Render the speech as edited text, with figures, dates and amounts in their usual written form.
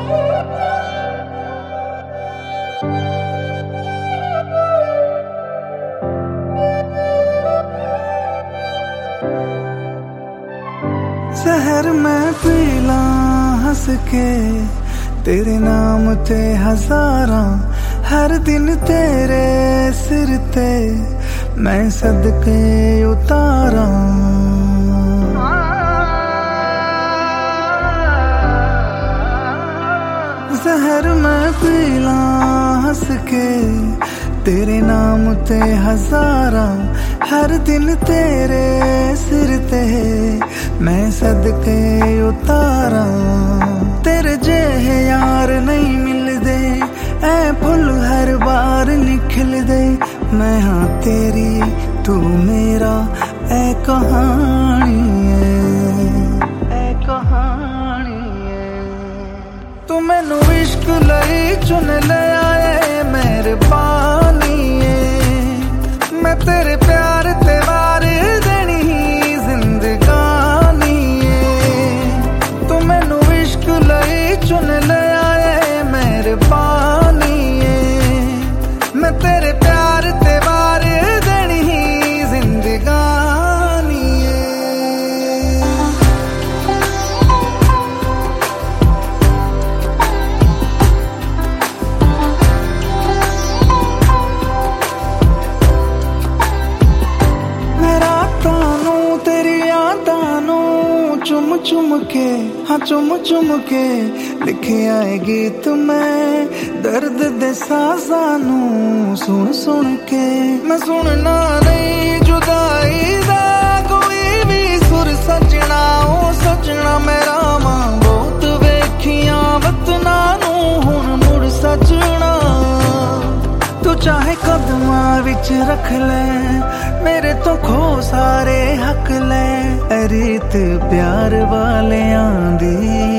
जहर मैं पीला हंस के तेरे नाम ते हजारां, हर दिन तेरे सिर ते मैं सदके उतारा। जहर मैं पीला हंस के तेरे नाम ते हजारां, हर दिन तेरे सिर ते मैं सदके उतारा। तेरे जेहे यार नहीं मिलदे, ऐ फुल हर बार निखल दे। मैं हाँ तेरी तू मेरा ऐ कहानी है, ऐ कहानी है। तू मैनू इश्क लई चुन ले आए मेहरबानी है। मैं तेरे प्यार ते वार देनी जिंदगानी है। तू मैनू इश्क लई चुन ले आए मेहरबानी है। मैं तेरे प्यार ते वार देनी जिंदगानी है। चुम चुम के हाँ चुम चुम के लिखे आए गीत मैं दर्द दे साज़ानू सुन सुन के। मैं सुनना नहीं जुदाई दा कोई भी सुर सजना, ओ सजना मेरा मां बहुत वेखियां वतना नू हुण मुड़ सजना। तू चाहे कदमां विच रख ले मेरे तो खो सारे हक ले। रीत प्यार वाले आंदी